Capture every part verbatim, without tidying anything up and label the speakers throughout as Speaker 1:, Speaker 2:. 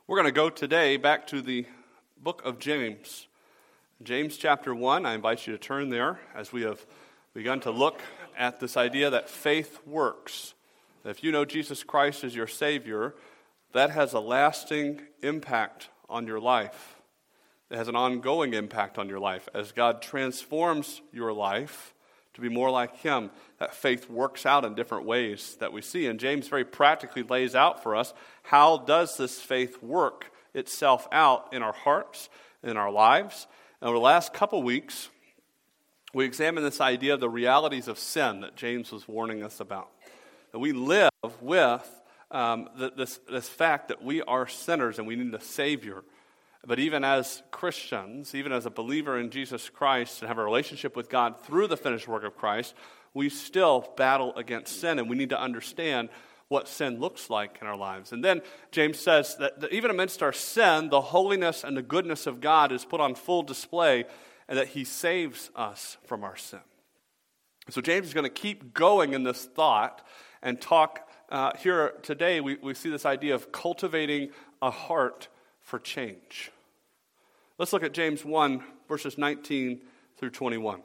Speaker 1: We're going to go today back to the book of James. James chapter one, I invite you to turn there as we have begun to look at this idea that faith works. If you know Jesus Christ as your Savior, that has a lasting impact on your life. It has an ongoing impact on your life. As God transforms your life to be more like Him, that faith works out in different ways that we see. And James very practically lays out for us, how does this faith work itself out in our hearts, in our lives? And over the last couple weeks, we examined this idea of the realities of sin that James was warning us about. That we live with um, this, this fact that we are sinners and we need a Savior. But even as Christians, even as a believer in Jesus Christ and have a relationship with God through the finished work of Christ, we still battle against sin, and we need to understand what sin looks like in our lives. And then James says that, that even amidst our sin, the holiness and the goodness of God is put on full display, and that He saves us from our sin. So James is going to keep going in this thought and talk. Uh, here today, we, we see this idea of cultivating a heart for change. Let's look at James one, verses nineteen through twenty-one.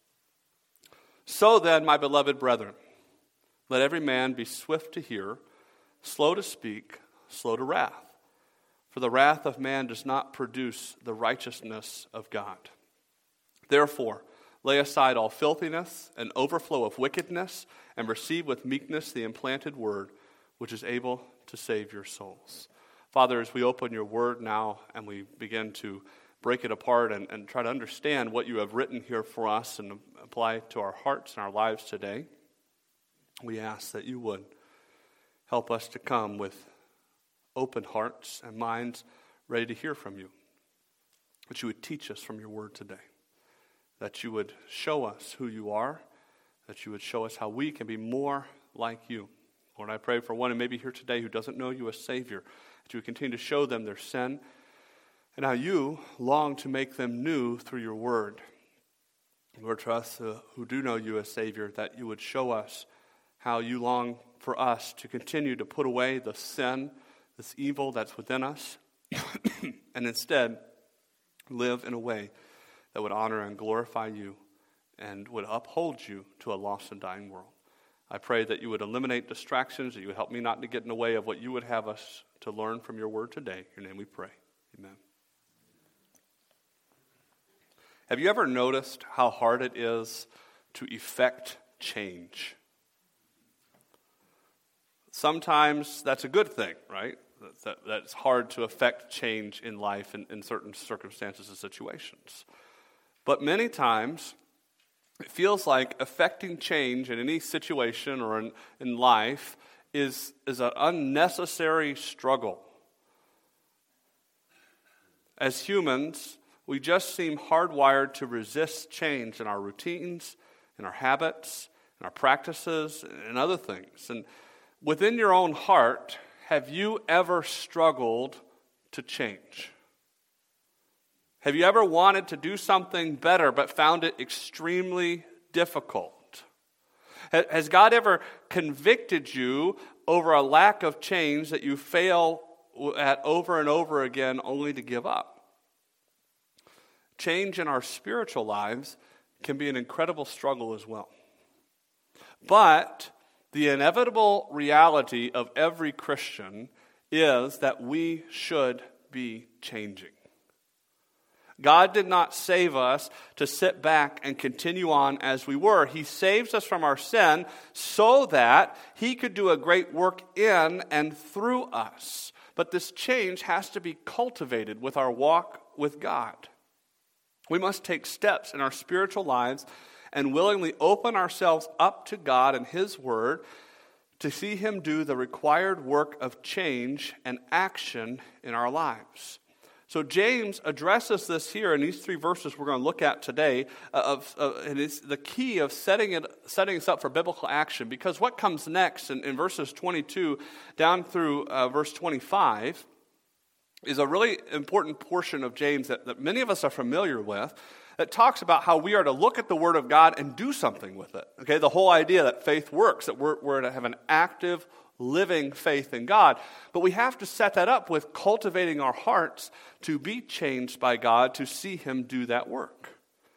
Speaker 1: So then, my beloved brethren, let every man be swift to hear, slow to speak, slow to wrath. For the wrath of man does not produce the righteousness of God. Therefore, lay aside all filthiness and overflow of wickedness, and receive with meekness the implanted word, which is able to save your souls. Father, as we open your word now and we begin to break it apart and, and try to understand what you have written here for us and apply it to our hearts and our lives today, we ask that you would help us to come with open hearts and minds ready to hear from you. That you would teach us from your word today. That you would show us who you are. That you would show us how we can be more like you. Lord, I pray for one who may be here today who doesn't know you as Savior, that you would continue to show them their sin and how you long to make them new through your word. Lord, for us uh, who do know you as Savior, that you would show us how you long for us to continue to put away the sin, this evil that's within us, and instead live in a way that would honor and glorify you and would uphold you to a lost and dying world. I pray that you would eliminate distractions, that you would help me not to get in the way of what you would have us to learn from your word today. In your name we pray. Amen. Have you ever noticed how hard it is to effect change? Sometimes that's a good thing, right? That, that it's hard to effect change in life in, in certain circumstances and situations. But many times, it feels like effecting change in any situation or in, in life is, is an unnecessary struggle. As humans, we just seem hardwired to resist change in our routines, in our habits, in our practices, and other things. And within your own heart, have you ever struggled to change? Have you ever wanted to do something better but found it extremely difficult? Has God ever convicted you over a lack of change that you fail at over and over again only to give up? Change in our spiritual lives can be an incredible struggle as well. But the inevitable reality of every Christian is that we should be changing. God did not save us to sit back and continue on as we were. He saves us from our sin so that He could do a great work in and through us. But this change has to be cultivated with our walk with God. We must take steps in our spiritual lives and willingly open ourselves up to God and His Word to see Him do the required work of change and action in our lives. So James addresses this here in these three verses we're going to look at today, uh, of, uh, and it's the key of setting it, setting us up for biblical action. Because what comes next in, in verses twenty-two down through uh, verse twenty-five is a really important portion of James that, that many of us are familiar with, that talks about how we are to look at the Word of God and do something with it. Okay, the whole idea that faith works, that we're, we're to have an active, living faith in God. But we have to set that up with cultivating our hearts to be changed by God, to see Him do that work.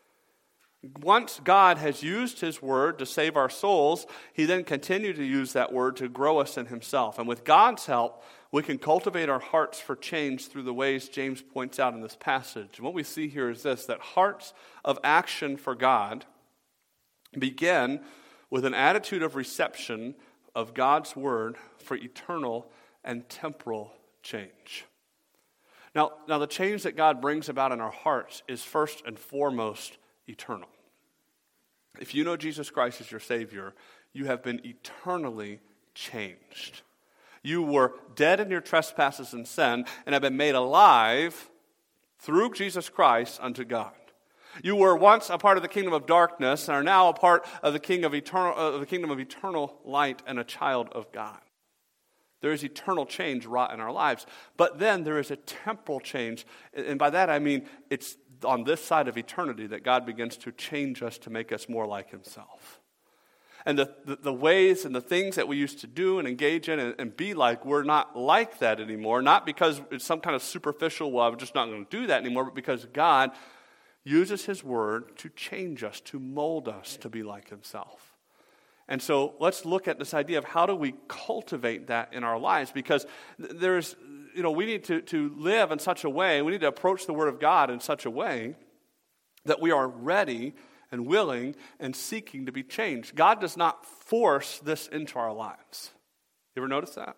Speaker 1: Once God has used His word to save our souls, He then continues to use that word to grow us in Himself. And with God's help, we can cultivate our hearts for change through the ways James points out in this passage. And what we see here is this, that hearts of action for God begin with an attitude of reception of God's word for eternal and temporal change. Now, now the change that God brings about in our hearts is first and foremost eternal. If you know Jesus Christ as your Savior, you have been eternally changed. You were dead in your trespasses and sin and have been made alive through Jesus Christ unto God. You were once a part of the kingdom of darkness and are now a part of the king of eternal, uh, the kingdom of eternal light and a child of God. There is eternal change wrought in our lives. But then there is a temporal change. And by that I mean it's on this side of eternity that God begins to change us to make us more like Himself. And the, the, the ways and the things that we used to do and engage in and, and be like, we're not like that anymore. Not because it's some kind of superficial, well, I'm just not going to do that anymore, but because God uses His word to change us, to mold us to be like Himself. And so let's look at this idea of how do we cultivate that in our lives, because there's, you know, we need to, to live in such a way, we need to approach the Word of God in such a way that we are ready and willing and seeking to be changed. God does not force this into our lives. You ever notice that?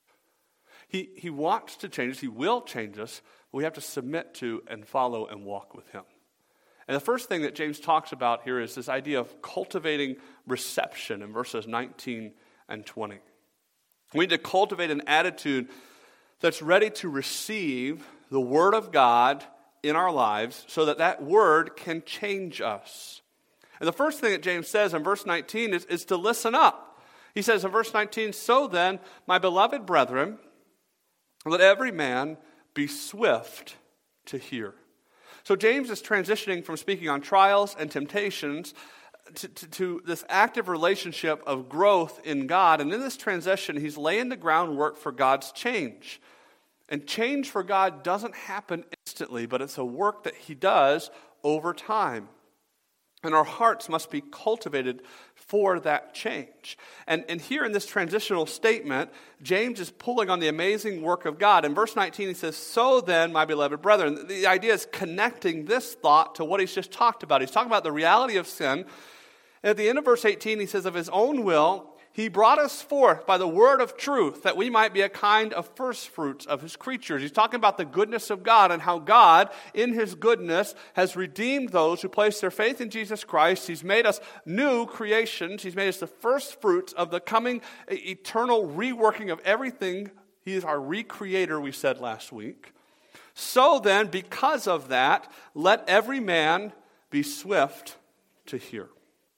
Speaker 1: He, he wants to change us, He will change us, but we have to submit to and follow and walk with Him. And the first thing that James talks about here is this idea of cultivating reception in verses nineteen and twenty. We need to cultivate an attitude that's ready to receive the Word of God in our lives so that that Word can change us. And the first thing that James says in verse nineteen is, is to listen up. He says in verse nineteen, "So then, my beloved brethren, let every man be swift to hear." So James is transitioning from speaking on trials and temptations to, to, to this active relationship of growth in God. And in this transition, he's laying the groundwork for God's change. And change for God doesn't happen instantly, but it's a work that He does over time. And our hearts must be cultivated for that change. And, and here in this transitional statement, James is pulling on the amazing work of God. In verse nineteen, he says, "So then, my beloved brethren," the idea is connecting this thought to what he's just talked about. He's talking about the reality of sin. And at the end of verse eighteen, he says, "Of His own will, He brought us forth by the word of truth, that we might be a kind of first fruits of His creatures." He's talking about the goodness of God and how God, in His goodness, has redeemed those who place their faith in Jesus Christ. He's made us new creations. He's made us the first fruits of the coming eternal reworking of everything. He is our recreator, we said last week. So then, because of that, let every man be swift to hear.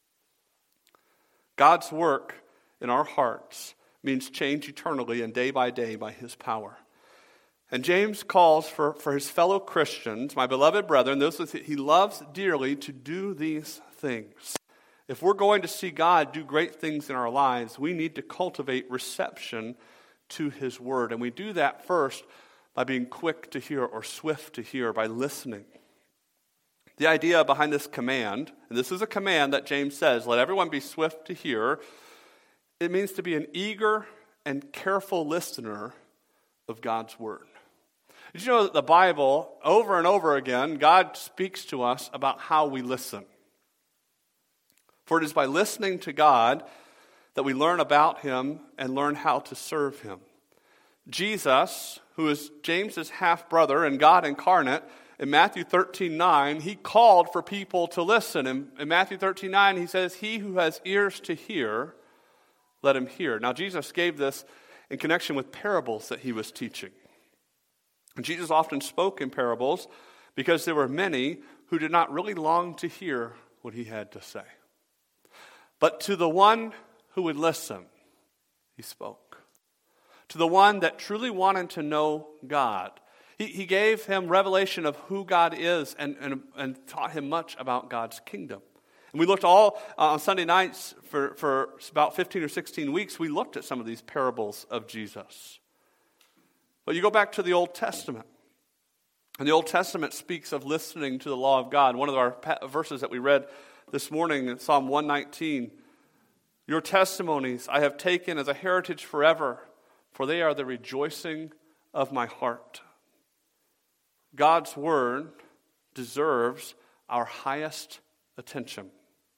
Speaker 1: God's work in our hearts means change eternally and day by day by His power. And James calls for, for his fellow Christians, my beloved brethren, those that He loves dearly, to do these things. If we're going to see God do great things in our lives, we need to cultivate reception to His word. And we do that first by being quick to hear or swift to hear, by listening. The idea behind this command, and this is a command that James says, let everyone be swift to hear. It means to be an eager and careful listener of God's word. Did you know that the Bible, over and over again, God speaks to us about how we listen? For it is by listening to God that we learn about Him and learn how to serve Him. Jesus, who is James's half-brother and God incarnate, in Matthew thirteen nine, He called for people to listen. In, in Matthew thirteen nine, He says, "He who has ears to hear, let him hear." Now, Jesus gave this in connection with parables that He was teaching. And Jesus often spoke in parables because there were many who did not really long to hear what He had to say. But to the one who would listen, He spoke. To the one that truly wanted to know God, He, he gave him revelation of who God is and, and, and taught him much about God's kingdom. And We looked all, uh, on Sunday nights for, for about fifteen or sixteen weeks, we looked at some of these parables of Jesus. But you go back to the Old Testament. And the Old Testament speaks of listening to the law of God. One of our verses that we read this morning in Psalm one nineteen, your testimonies I have taken as a heritage forever, for they are the rejoicing of my heart. God's word deserves our highest attention.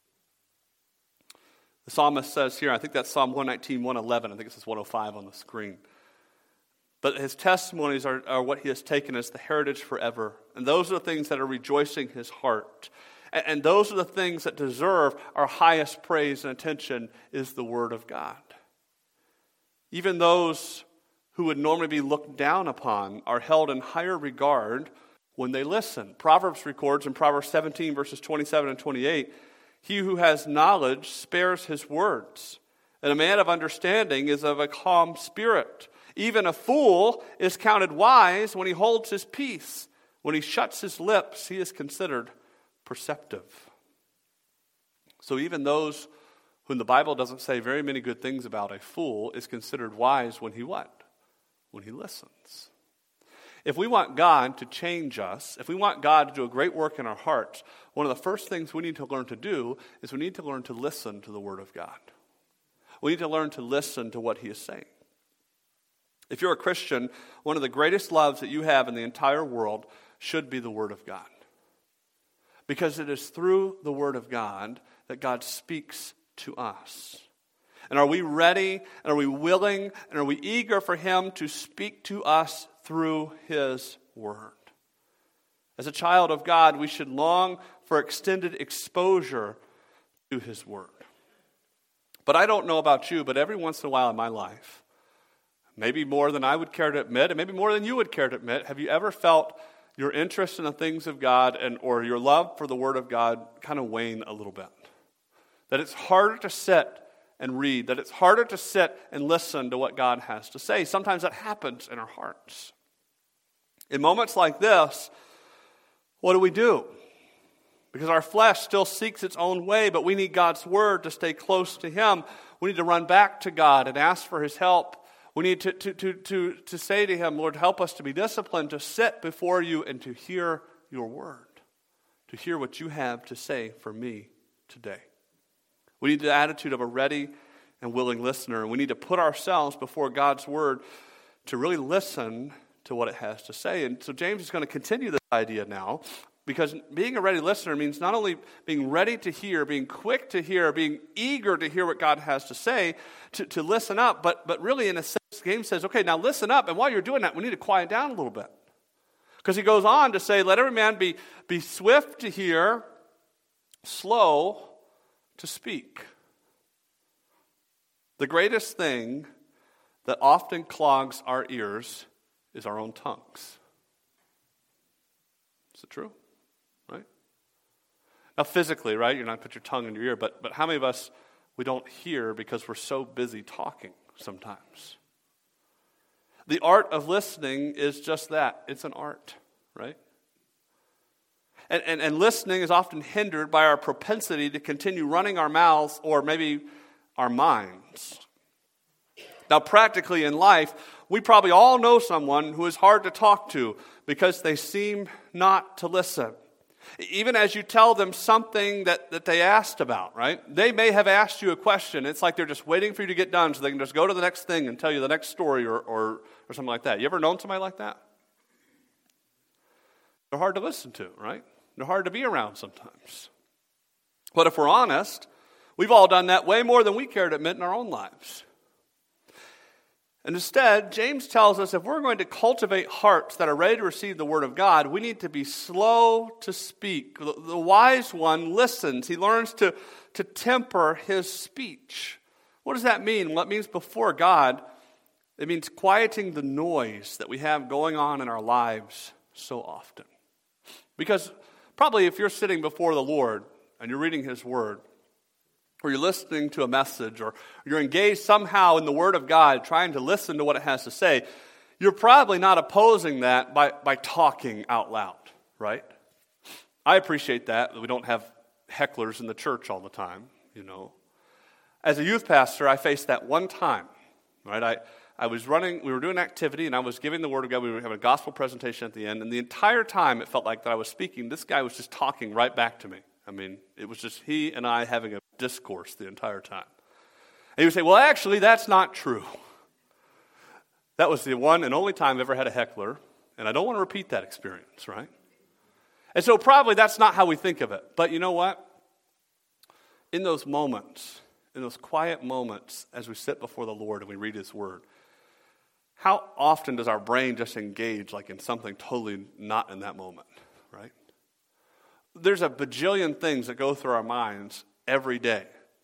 Speaker 1: The psalmist says here, I think that's Psalm one nineteen, one eleven, I think it says one oh five on the screen. But his testimonies are, are what he has taken as the heritage forever. And those are the things that are rejoicing his heart. And, and those are the things that deserve our highest praise and attention is the word of God. Even those who would normally be looked down upon are held in higher regard when they listen. Proverbs records in Proverbs seventeen, verses twenty-seven and twenty-eight, he who has knowledge spares his words, and a man of understanding is of a calm spirit. Even a fool is counted wise when he holds his peace. When he shuts his lips, he is considered perceptive. So even those whom the Bible doesn't say very many good things about, a fool is considered wise when he what? When he listens. If we want God to change us, if we want God to do a great work in our hearts, one of the first things we need to learn to do is we need to learn to listen to the Word of God. We need to learn to listen to what He is saying. If you're a Christian, one of the greatest loves that you have in the entire world should be the Word of God. Because it is through the Word of God that God speaks to us. And are we ready, and are we willing, and are we eager for Him to speak to us through His Word? As a child of God, we should long for extended exposure to His Word. But I don't know about you, but every once in a while in my life, maybe more than I would care to admit, and maybe more than you would care to admit, have you ever felt your interest in the things of God and or your love for the Word of God kind of wane a little bit? That it's harder to sit and read, that it's harder to sit and listen to what God has to say. Sometimes that happens in our hearts. In moments like this, what do we do? Because our flesh still seeks its own way, but we need God's Word to stay close to Him. We need to run back to God and ask for His help. We need to, to, to, to, to say to Him, Lord, help us to be disciplined, to sit before You and to hear Your Word, to hear what You have to say for me today. We need the attitude of a ready and willing listener. And we need to put ourselves before God's Word to really listen to what it has to say. And so James is going to continue this idea now, because being a ready listener means not only being ready to hear, being quick to hear, being eager to hear what God has to say, to, to listen up, but, but really in a sense, James says, okay, now listen up. And while you're doing that, we need to quiet down a little bit. Because he goes on to say, let every man be, be swift to hear, slow to speak. The greatest thing that often clogs our ears is our own tongues. Is it true? Right? Now physically, right, you're not going to put your tongue in your ear, but, but how many of us, we don't hear because we're so busy talking sometimes? The art of listening is just that. It's an art, right? And, and, and listening is often hindered by our propensity to continue running our mouths or maybe our minds. Now, practically in life, we probably all know someone who is hard to talk to because they seem not to listen. Even as you tell them something that, that they asked about, right? They may have asked you a question. It's like they're just waiting for you to get done so they can just go to the next thing and tell you the next story or, or, or something like that. You ever known somebody like that? They're hard to listen to, right? They're hard to be around sometimes. But if we're honest, we've all done that way more than we care to admit in our own lives. And instead, James tells us if we're going to cultivate hearts that are ready to receive the Word of God, we need to be slow to speak. The, the wise one listens. He learns to, to temper his speech. What does that mean? Well, it means before God, it means quieting the noise that we have going on in our lives so often. Because probably if you're sitting before the Lord and you're reading His Word, or you're listening to a message, or you're engaged somehow in the Word of God, trying to listen to what it has to say, you're probably not opposing that by, by talking out loud, right? I appreciate that, that we don't have hecklers in the church all the time, you know. As a youth pastor, I faced that one time, right? I, I was running, we were doing an activity, and I was giving the Word of God. We were having a gospel presentation at the end, and the entire time it felt like that I was speaking, this guy was just talking right back to me. I mean, it was just he and I having a discourse the entire time. And he would say, well, actually, that's not true. That was the one and only time I've ever had a heckler, and I don't want to repeat that experience, right? And so probably that's not how we think of it. But you know what? In those moments, in those quiet moments as we sit before the Lord and we read His Word, how often does our brain just engage like in something totally not in that moment, right? There's a bajillion things that go through our minds every day.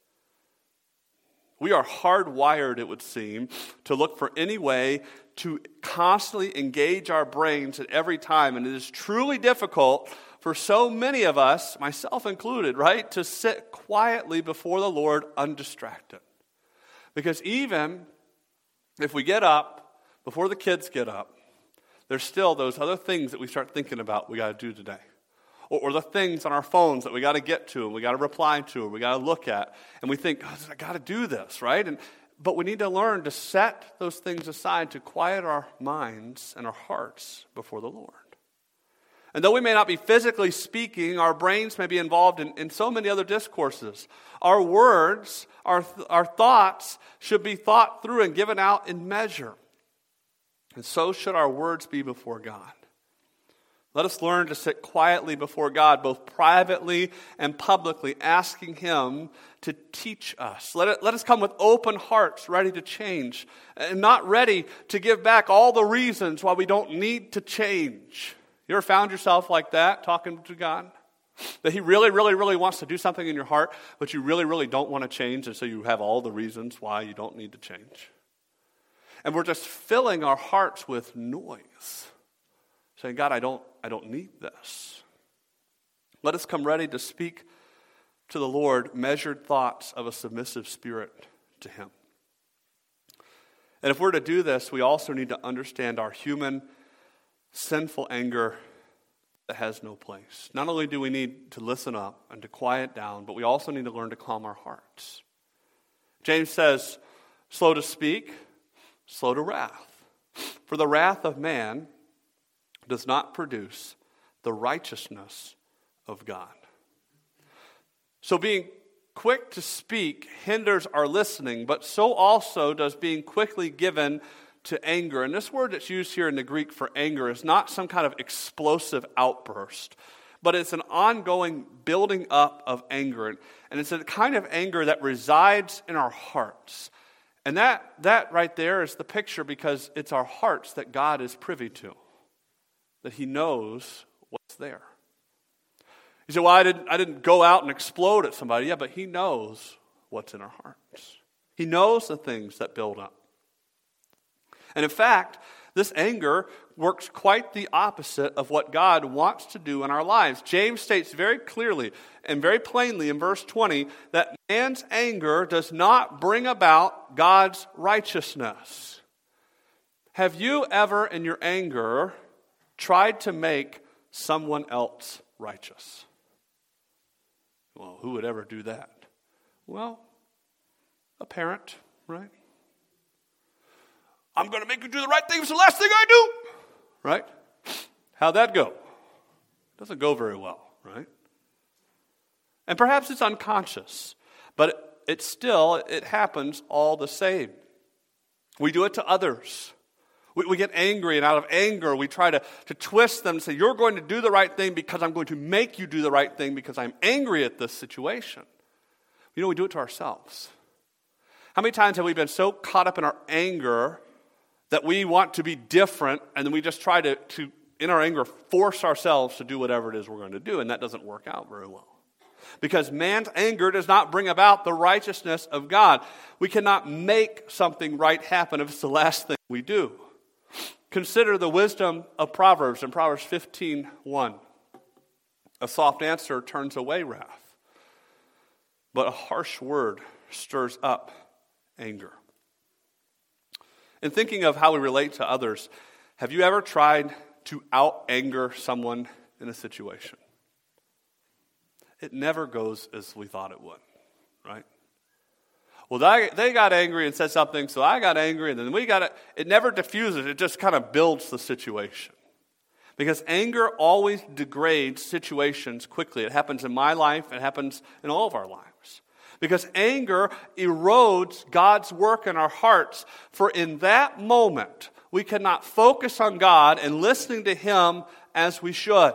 Speaker 1: We are hardwired, it would seem, to look for any way to constantly engage our brains at every time. And it is truly difficult for so many of us, myself included, right, to sit quietly before the Lord undistracted. Because even if we get up, before the kids get up, there's still those other things that we start thinking about we got to do today. Or, or the things on our phones that we got to get to and we got to reply to and we got to look at. And we think, oh, I got to do this, right? And But we need to learn to set those things aside to quiet our minds and our hearts before the Lord. And though we may not be physically speaking, our brains may be involved in, in so many other discourses. Our words, our, our thoughts should be thought through and given out in measure. And so should our words be before God. Let us learn to sit quietly before God, both privately and publicly, asking Him to teach us. Let, it, let us come with open hearts, ready to change, and not ready to give back all the reasons why we don't need to change. You ever found yourself like that, talking to God? That He really, really, really wants to do something in your heart, but you really, really don't want to change, and so you have all the reasons why you don't need to change. And we're just filling our hearts with noise, saying, God, I don't, I don't need this. Let us come ready to speak to the Lord measured thoughts of a submissive spirit to Him. And if we're to do this, we also need to understand our human, sinful anger that has no place. Not only do we need to listen up and to quiet down, but we also need to learn to calm our hearts. James says, slow to speak, slow to wrath. For the wrath of man does not produce the righteousness of God. So being quick to speak hinders our listening, but so also does being quickly given to anger. And this word that's used here in the Greek for anger is not some kind of explosive outburst, but it's an ongoing building up of anger. And it's a kind of anger that resides in our hearts. And that, that right there is the picture, because it's our hearts that God is privy to, that He knows what's there. You say, well, I didn't, I didn't go out and explode at somebody. Yeah, but He knows what's in our hearts. He knows the things that build up. And in fact, this anger works quite the opposite of what God wants to do in our lives. James states very clearly and very plainly in verse twenty that man's anger does not bring about God's righteousness. Have you ever in your anger tried to make someone else righteous? Well, who would ever do that? Well, a parent, right? I'm going to make you do the right thing. It's the last thing I do. Right? How'd that go? It doesn't go very well, right? And perhaps it's unconscious, but it, it still, it happens all the same. We do it to others. We, we get angry, and out of anger, we try to, to twist them and say, you're going to do the right thing because I'm going to make you do the right thing because I'm angry at this situation. You know, we do it to ourselves. How many times have we been so caught up in our anger that we want to be different, and then we just try to, to, in our anger, force ourselves to do whatever it is we're going to do, and that doesn't work out very well. Because man's anger does not bring about the righteousness of God. We cannot make something right happen if it's the last thing we do. Consider the wisdom of Proverbs in Proverbs fifteen one. A soft answer turns away wrath, but a harsh word stirs up anger. In thinking of how we relate to others, have you ever tried to out-anger someone in a situation? it never goes as we thought it would, right? Well, they, they got angry and said something, so I got angry, and then we got it. It never diffuses. It just kind of builds the situation. Because anger always degrades situations quickly. It happens in my life. It happens in all of our lives. Because anger erodes God's work in our hearts. For in that moment, we cannot focus on God and listening to Him as we should.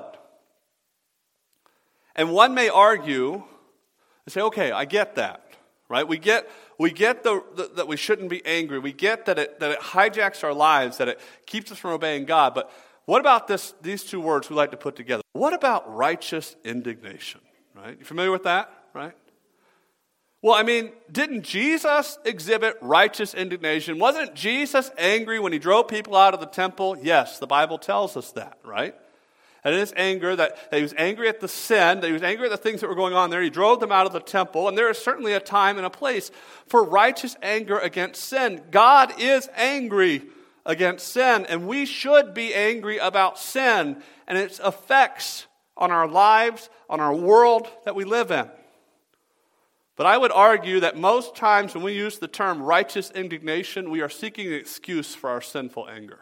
Speaker 1: And one may argue and say, okay, I get that. Right? We get we get the, the, that we shouldn't be angry. We get that it that it hijacks our lives, that it keeps us from obeying God. But what about this? These two words we like to put together. What about righteous indignation? Right? You familiar with that? Right? Well, I mean, didn't Jesus exhibit righteous indignation? Wasn't Jesus angry when he drove people out of the temple? Yes, the Bible tells us that, right? And in his anger, that, that he was angry at the sin, that he was angry at the things that were going on there. He drove them out of the temple. And there is certainly a time and a place for righteous anger against sin. God is angry against sin. And we should be angry about sin and its effects on our lives, on our world that we live in. But I would argue that most times when we use the term righteous indignation, we are seeking an excuse for our sinful anger.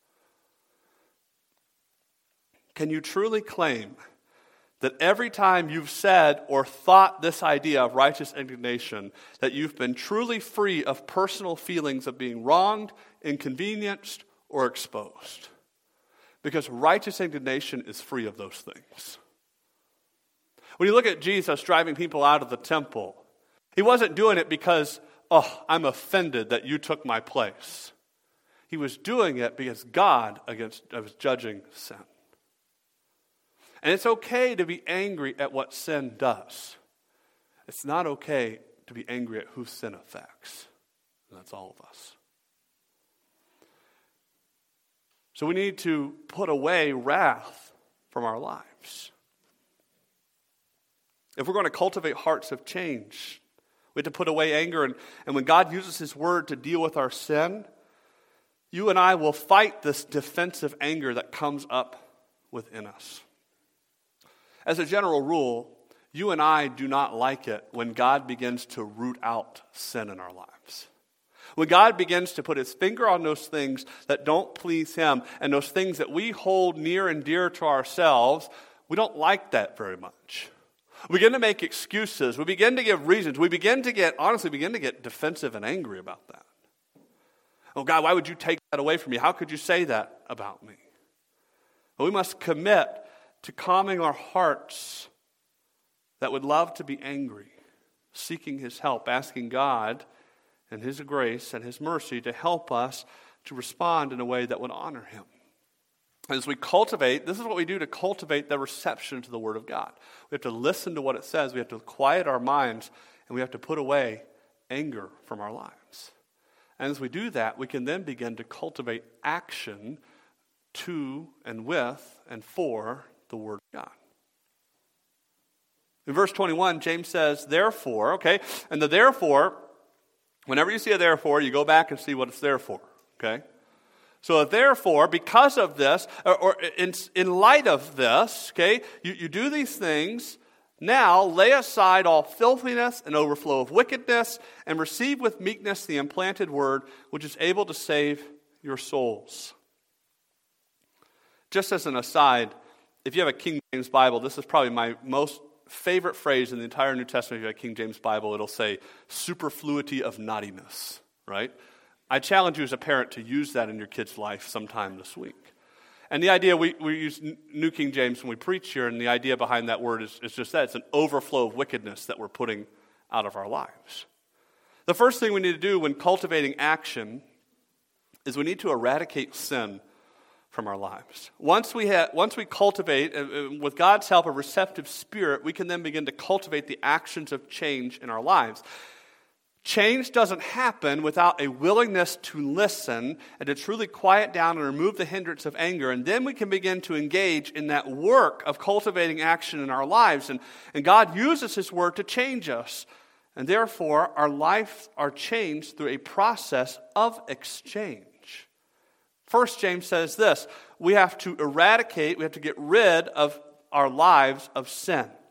Speaker 1: Can you truly claim that every time you've said or thought this idea of righteous indignation, that you've been truly free of personal feelings of being wronged, inconvenienced, or exposed? Because righteous indignation is free of those things. When you look at Jesus driving people out of the temple, he wasn't doing it because, oh, I'm offended that you took my place. He was doing it because God against, was judging sin. And it's okay to be angry at what sin does. It's not okay to be angry at who sin affects. And that's all of us. So we need to put away wrath from our lives. If we're going to cultivate hearts of change, we have to put away anger. And, and when God uses His Word to deal with our sin, you and I will fight this defensive anger that comes up within us. As a general rule, you and I do not like it when God begins to root out sin in our lives. When God begins to put His finger on those things that don't please Him and those things that we hold near and dear to ourselves, we don't like that very much. We begin to make excuses. We begin to give reasons. We begin to get, honestly, begin to get defensive and angry about that. Oh, God, why would you take that away from me? How could you say that about me? Well, we must commit to calming our hearts that would love to be angry, seeking His help, asking God and His grace and His mercy to help us to respond in a way that would honor Him. As we cultivate, this is what we do to cultivate the reception to the Word of God. We have to listen to what it says. We have to quiet our minds, and we have to put away anger from our lives. And as we do that, we can then begin to cultivate action to and with and for the Word of God. In verse twenty-one, James says, therefore, okay, and the therefore, whenever you see a therefore, you go back and see what it's there for, okay? So therefore, because of this, or, or in, in light of this, okay, you, you do these things, now lay aside all filthiness and overflow of wickedness, and receive with meekness the implanted word, which is able to save your souls. Just as an aside, if you have a King James Bible, this is probably my most favorite phrase in the entire New Testament. If you have a King James Bible, it'll say superfluity of naughtiness, right? I challenge you as a parent to use that in your kid's life sometime this week. And the idea, we, we use New King James when we preach here, and the idea behind that word is, is just that. It's an overflow of wickedness that we're putting out of our lives. The first thing we need to do when cultivating action is we need to eradicate sin from our lives. Once we have, once we cultivate, uh, with God's help, a receptive spirit, we can then begin to cultivate the actions of change in our lives. Change doesn't happen without a willingness to listen and to truly quiet down and remove the hindrance of anger. And then we can begin to engage in that work of cultivating action in our lives. And, and God uses His Word to change us. And therefore, our lives are changed through a process of exchange. First, James says this, we have to eradicate, we have to get rid of our lives of sin.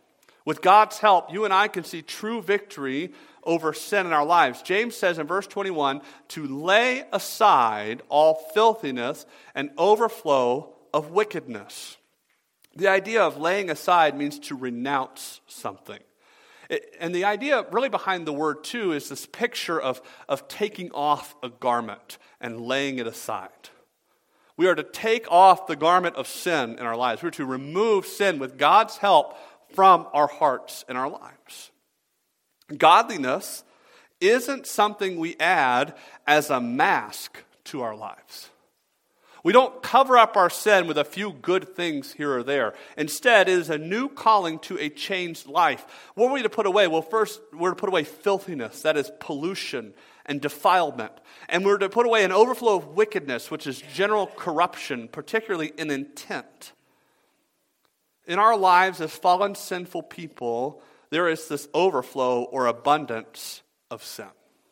Speaker 1: With God's help, you and I can see true victory over sin in our lives. James says in verse twenty-one, to lay aside all filthiness and overflow of wickedness. The idea of laying aside means to renounce something. It, and the idea really behind the word too is this picture of, of taking off a garment and laying it aside. We are to take off the garment of sin in our lives. We're to remove sin with God's help from our hearts and our lives. Godliness isn't something we add as a mask to our lives. We don't cover up our sin with a few good things here or there. Instead, it is a new calling to a changed life. What are we to put away? Well, first, we're to put away filthiness, that is pollution and defilement. And we're to put away an overflow of wickedness, which is general corruption, particularly in intent. In our lives as fallen, sinful people, there is this overflow or abundance of sin.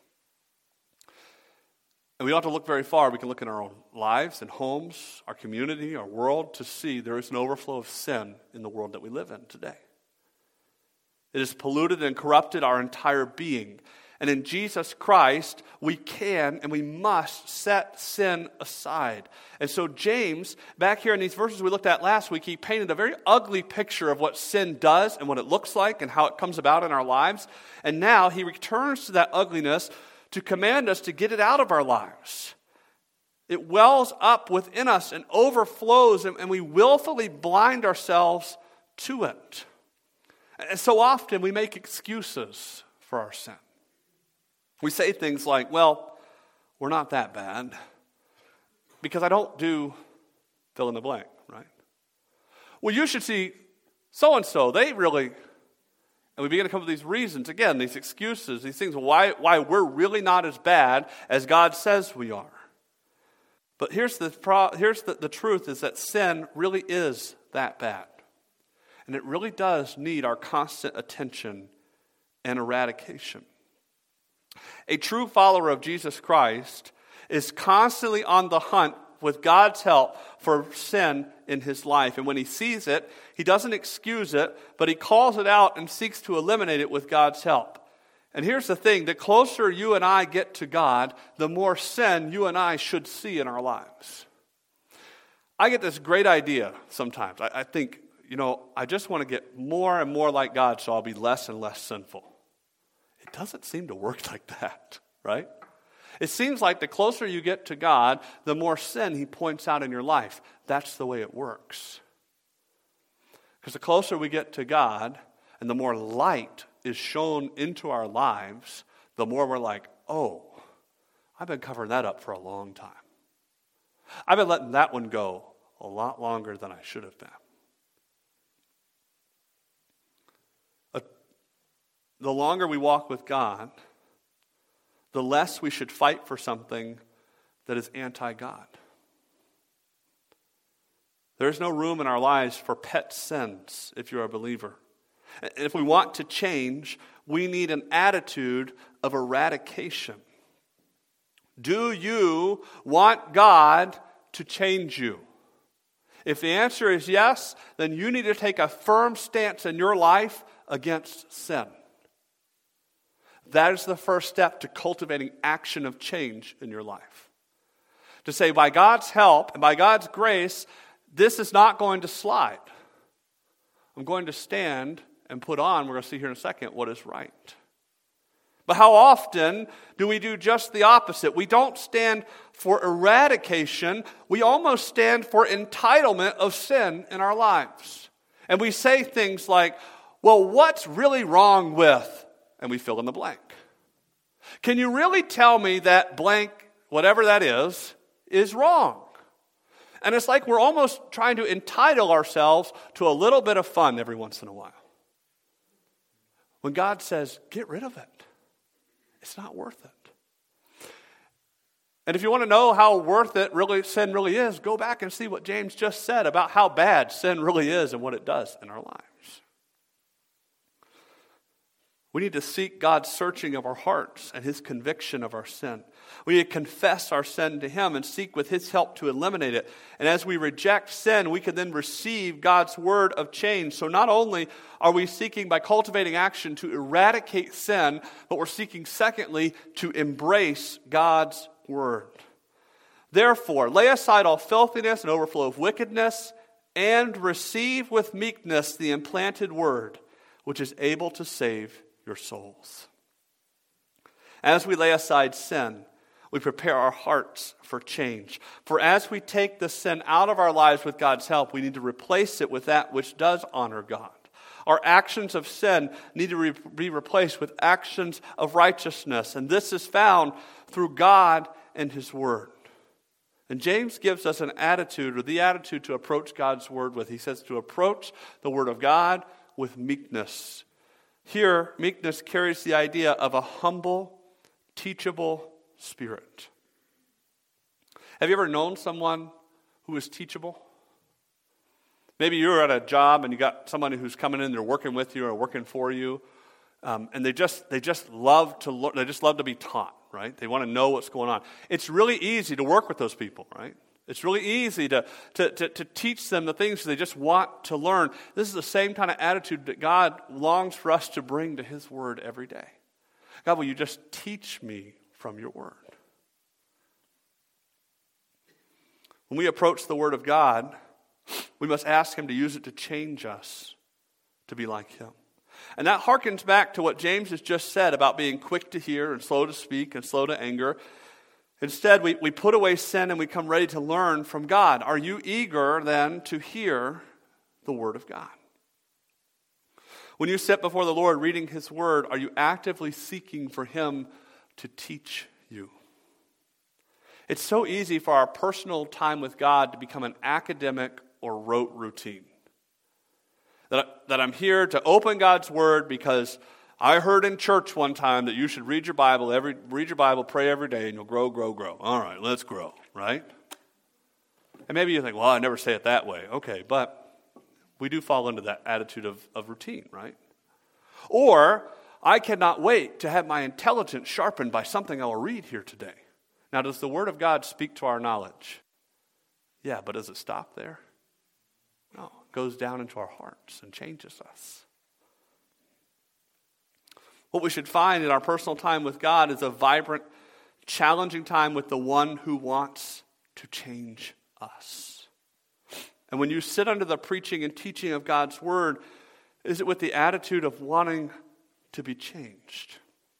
Speaker 1: And we don't have to look very far. We can look in our own lives and homes, our community, our world, to see there is an overflow of sin in the world that we live in today. It has polluted and corrupted our entire being. And in Jesus Christ, we can and we must set sin aside. And so James, back here in these verses we looked at last week, he painted a very ugly picture of what sin does and what it looks like and how it comes about in our lives. And now he returns to that ugliness to command us to get it out of our lives. It wells up within us and overflows, and, and we willfully blind ourselves to it. And so often we make excuses for our sin. We say things like, well, we're not that bad because I don't do fill in the blank, right? Well, you should see so-and-so, they really... And we begin to come up with these reasons, again, these excuses, these things, why, why we're really not as bad as God says we are. But here's the pro, here's the, the truth is that sin really is that bad. And it really does need our constant attention and eradication. A true follower of Jesus Christ is constantly on the hunt with God's help for sin in his life. And when he sees it, he doesn't excuse it, but he calls it out and seeks to eliminate it with God's help. And here's the thing, the closer you and I get to God, the more sin you and I should see in our lives. I get this great idea sometimes. I, I think, you know, I just want to get more and more like God so I'll be less and less sinful. It doesn't seem to work like that, right? It seems like the closer you get to God, the more sin he points out in your life. That's the way it works. Because the closer we get to God, and the more light is shown into our lives, the more we're like, oh, I've been covering that up for a long time. I've been letting that one go a lot longer than I should have been. Uh, the longer we walk with God, the less we should fight for something that is anti-God. There's no room in our lives for pet sins if you're a believer. And if we want to change, we need an attitude of eradication. Do you want God to change you? If the answer is yes, then you need to take a firm stance in your life against sin. That is the first step to cultivating action of change in your life. To say, by God's help and by God's grace, this is not going to slide. I'm going to stand and put on, we're going to see here in a second, what is right. But how often do we do just the opposite? We don't stand for eradication. We almost stand for entitlement of sin in our lives. And we say things like, well, what's really wrong with... And we fill in the blank. Can you really tell me that blank, whatever that is, is wrong? And it's like we're almost trying to entitle ourselves to a little bit of fun every once in a while. When God says, get rid of it. It's not worth it. And if you want to know how worth it really sin really is, go back and see what James just said about how bad sin really is and what it does in our lives. We need to seek God's searching of our hearts and his conviction of our sin. We need to confess our sin to him and seek with his help to eliminate it. And as we reject sin, we can then receive God's word of change. So not only are we seeking by cultivating action to eradicate sin, but we're seeking, secondly, to embrace God's word. Therefore, lay aside all filthiness and overflow of wickedness, and receive with meekness the implanted word, which is able to save your souls. As we lay aside sin, we prepare our hearts for change. For as we take the sin out of our lives with God's help, we need to replace it with that which does honor God. Our actions of sin need to re- be replaced with actions of righteousness. And this is found through God and his word. And James gives us an attitude, or the attitude to approach God's word with. He says to approach the word of God with meekness. Here, meekness carries the idea of a humble, teachable spirit. Have you ever known someone who is teachable? Maybe you're at a job and you got somebody who's coming in, they're working with you or working for you, um, and they just they just love to learn, they just love to be taught, right? They want to know what's going on. It's really easy to work with those people, right? It's really easy to, to, to, to teach them the things they just want to learn. This is the same kind of attitude that God longs for us to bring to his word every day. God, will you just teach me from your word? When we approach the word of God, we must ask him to use it to change us to be like him. And that harkens back to what James has just said about being quick to hear and slow to speak and slow to anger. Instead, we, we put away sin and we come ready to learn from God. Are you eager then to hear the word of God? When you sit before the Lord reading his word, are you actively seeking for him to teach you? It's so easy for our personal time with God to become an academic or rote routine. That, that I'm here to open God's word because I heard in church one time that you should read your Bible, every read your Bible, pray every day, and you'll grow, grow, grow. All right, let's grow, right? And maybe you think, well, I never say it that way. Okay, but we do fall into that attitude of, of routine, right? Or, I cannot wait to have my intelligence sharpened by something I will read here today. Now, does the Word of God speak to our knowledge? Yeah, but does it stop there? No, it goes down into our hearts and changes us. What we should find in our personal time with God is a vibrant, challenging time with the one who wants to change us. And when you sit under the preaching and teaching of God's Word, is it with the attitude of wanting to be changed?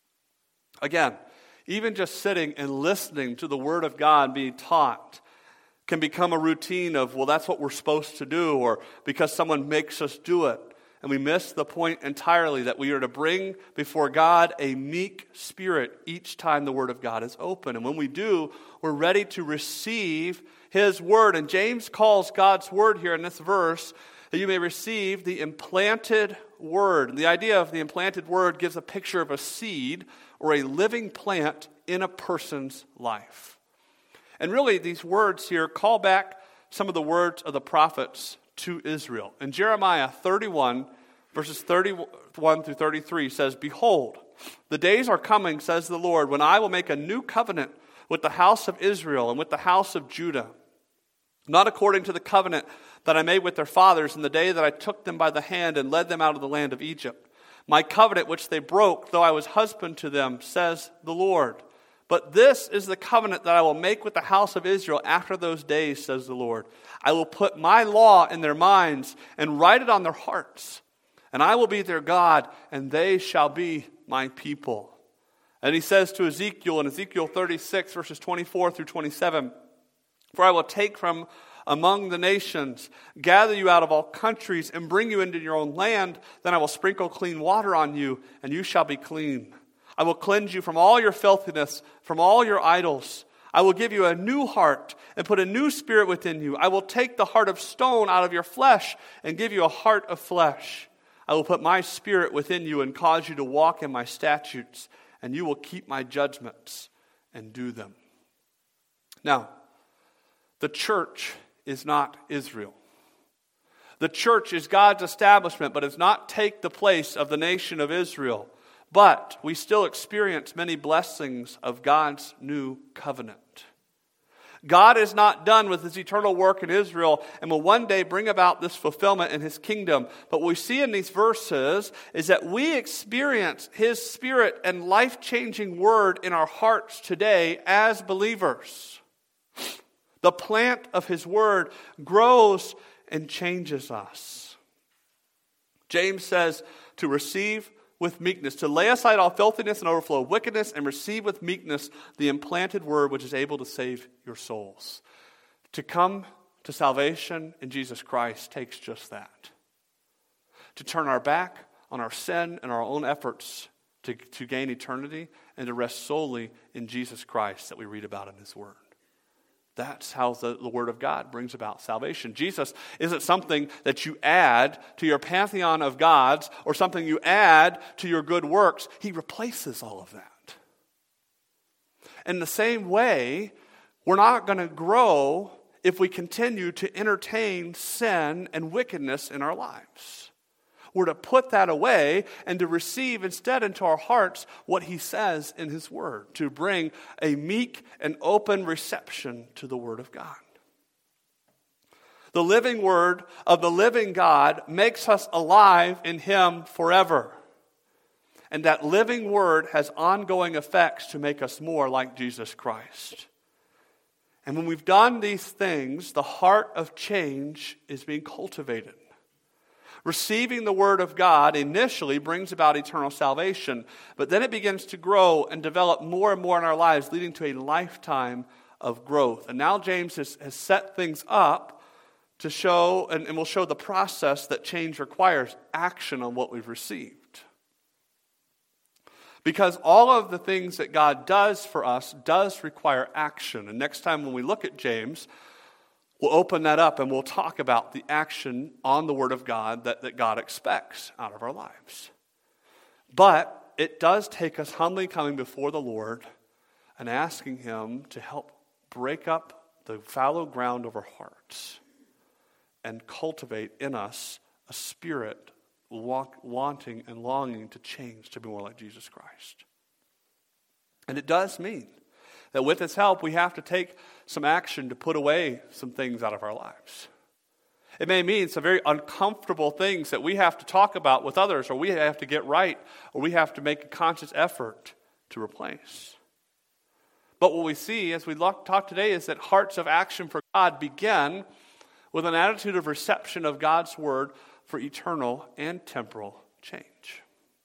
Speaker 1: Again, even just sitting and listening to the Word of God being taught can become a routine of, well, that's what we're supposed to do, or because someone makes us do it. And we miss the point entirely that we are to bring before God a meek spirit each time the Word of God is open. And when we do, we're ready to receive His Word. And James calls God's Word here in this verse that you may receive the implanted Word. And the idea of the implanted Word gives a picture of a seed or a living plant in a person's life. And really, these words here call back some of the words of the prophets to Israel. In Jeremiah thirty-one, verses thirty-one through thirty-three says, "Behold, the days are coming, says the Lord, when I will make a new covenant with the house of Israel and with the house of Judah, not according to the covenant that I made with their fathers in the day that I took them by the hand and led them out of the land of Egypt. My covenant which they broke, though I was husband to them, says the Lord. But this is the covenant that I will make with the house of Israel after those days, says the Lord. I will put my law in their minds and write it on their hearts. And I will be their God, and they shall be my people." And he says to Ezekiel in Ezekiel thirty-six, verses twenty-four through twenty-seven, "For I will take from among the nations, gather you out of all countries, and bring you into your own land. Then I will sprinkle clean water on you, and you shall be clean. I will cleanse you from all your filthiness, from all your idols. I will give you a new heart and put a new spirit within you. I will take the heart of stone out of your flesh and give you a heart of flesh. I will put my spirit within you and cause you to walk in my statutes, and you will keep my judgments and do them." Now, the church is not Israel. The church is God's establishment, but does not take the place of the nation of Israel. but we still experience many blessings of God's new covenant. God is not done with his eternal work in Israel and will one day bring about this fulfillment in his kingdom. But what we see in these verses is that we experience his Spirit and life-changing word in our hearts today as believers. The plant of his word grows and changes us. James says to receive with meekness, to lay aside all filthiness and overflow of wickedness, and receive with meekness the implanted word which is able to save your souls. To come to salvation in Jesus Christ takes just that. To turn our back on our sin and our own efforts to, to gain eternity, and to rest solely in Jesus Christ that we read about in his word. That's how the, the Word of God brings about salvation. Jesus isn't something that you add to your pantheon of gods or something you add to your good works. He replaces all of that. In the same way, we're not going to grow if we continue to entertain sin and wickedness in our lives. We're to put that away and to receive instead into our hearts what he says in his word, to bring a meek and open reception to the word of God. The living word of the living God makes us alive in him forever. And that living word has ongoing effects to make us more like Jesus Christ. And when we've done these things, the heart of change is being cultivated. Receiving the word of God initially brings about eternal salvation, but then it begins to grow and develop more and more in our lives, leading to a lifetime of growth. And now James has, has set things up to show, and, and will show the process that change requires, action on what we've received. Because all of the things that God does for us does require action. And next time when we look at James, we'll open that up and we'll talk about the action on the Word of God that, that God expects out of our lives. But it does take us humbly coming before the Lord and asking him to help break up the fallow ground of our hearts and cultivate in us a spirit wanting and longing to change to be more like Jesus Christ. And it does mean that with his help, we have to take some action to put away some things out of our lives. It may mean some very uncomfortable things that we have to talk about with others, or we have to get right, or we have to make a conscious effort to replace. But what we see as we talk today is that hearts of action for God begin with an attitude of reception of God's word for eternal and temporal change.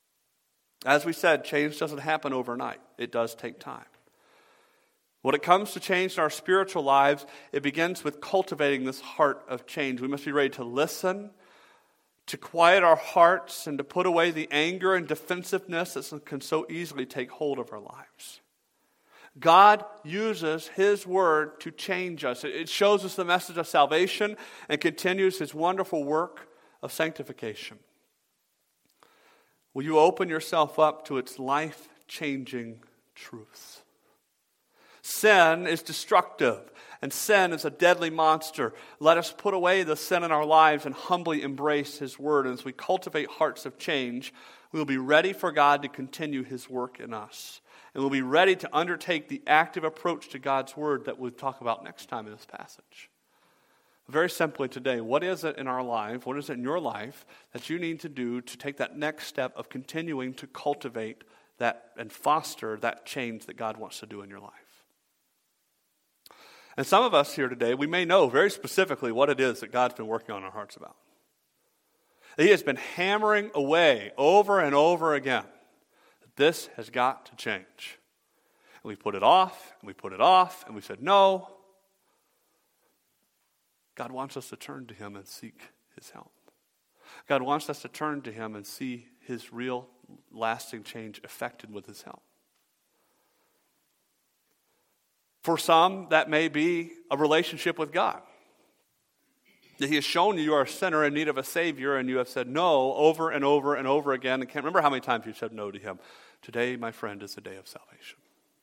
Speaker 1: As we said, change doesn't happen overnight. It does take time. When it comes to change in our spiritual lives, it begins with cultivating this heart of change. We must be ready to listen, to quiet our hearts, and to put away the anger and defensiveness that can so easily take hold of our lives. God uses his word to change us. It shows us the message of salvation and continues his wonderful work of sanctification. Will you open yourself up to its life-changing truths? Sin is destructive, and sin is a deadly monster. Let us put away the sin in our lives and humbly embrace his word. And as we cultivate hearts of change, we will be ready for God to continue his work in us. And we'll be ready to undertake the active approach to God's word that we'll talk about next time in this passage. Very simply today, what is it in our life, what is it in your life that you need to do to take that next step of continuing to cultivate that and foster that change that God wants to do in your life? And some of us here today, we may know very specifically what it is that God's been working on our hearts about. He has been hammering away over and over again that this has got to change. And we put it off, and we put it off, and we said no. God wants us to turn to him and seek his help. God wants us to turn to him and see his real, lasting change effected with his help. For some, that may be a relationship with God. That he has shown you you are a sinner in need of a Savior, and you have said no over and over and over again. And can't remember how many times you said no to him. Today, my friend, is the day of salvation.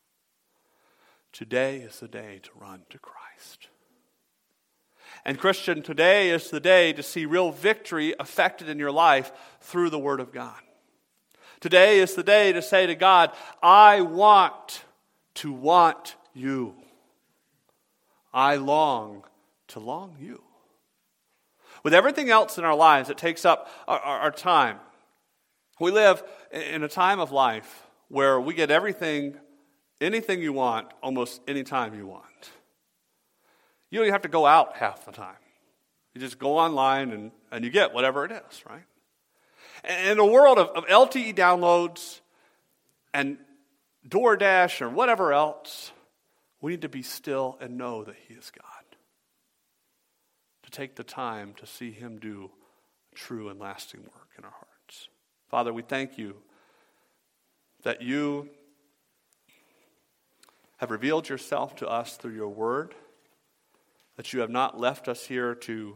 Speaker 1: Today is the day to run to Christ. And Christian, today is the day to see real victory effected in your life through the Word of God. Today is the day to say to God, I want to want you. I long to long you. With everything else in our lives that takes up our, our, our time, we live in a time of life where we get everything, anything you want, almost any time you want. You don't even have to go out half the time. You just go online and, and you get whatever it is, right? And in a world of, of L T E downloads and DoorDash or whatever else, we need to be still and know that He is God. To take the time to see Him do true and lasting work in our hearts. Father, we thank You that You have revealed Yourself to us through Your word, that You have not left us here to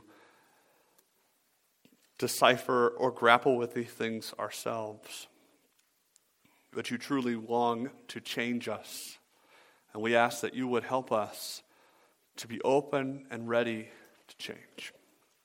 Speaker 1: decipher or grapple with these things ourselves, but You truly long to change us. And we ask that You would help us to be open and ready to change.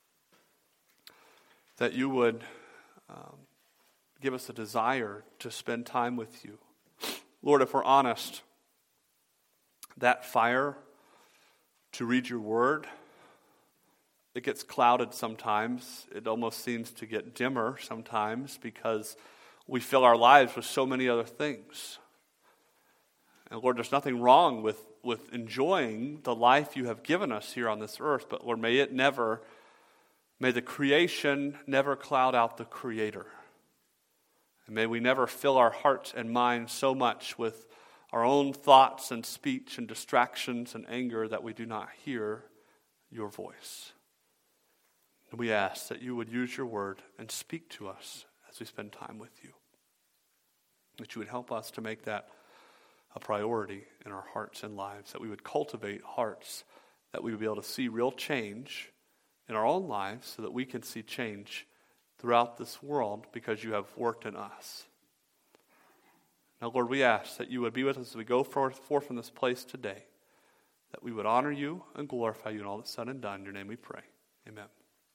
Speaker 1: That You would um, give us a desire to spend time with You. Lord, if we're honest, that fire to read Your word, it gets clouded sometimes. It almost seems to get dimmer sometimes because we fill our lives with so many other things. And Lord, there's nothing wrong with, with enjoying the life You have given us here on this earth, but Lord, may it never, may the creation never cloud out the Creator. And may we never fill our hearts and minds so much with our own thoughts and speech and distractions and anger that we do not hear Your voice. And we ask that You would use Your word and speak to us as we spend time with You. That You would help us to make that a priority in our hearts and lives, that we would cultivate hearts, that we would be able to see real change in our own lives so that we can see change throughout this world because You have worked in us. Now, Lord, we ask that You would be with us as we go forth, forth from this place today, that we would honor You and glorify You, and all that's said and done. In Your name we pray. Amen.